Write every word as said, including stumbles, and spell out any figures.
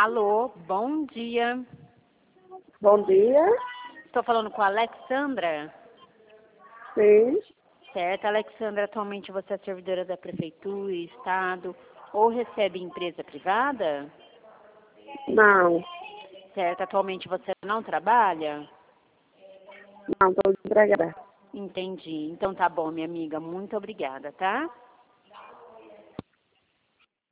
Alô, bom dia. Bom dia. Estou falando com a Alexandra. Sim. Certo, Alexandra, atualmente você é servidora da Prefeitura, Estado ou recebe empresa privada? Não. Certo, atualmente você não trabalha? Não, estou desempregada. Entendi. Então tá bom, minha amiga. Muito obrigada, tá?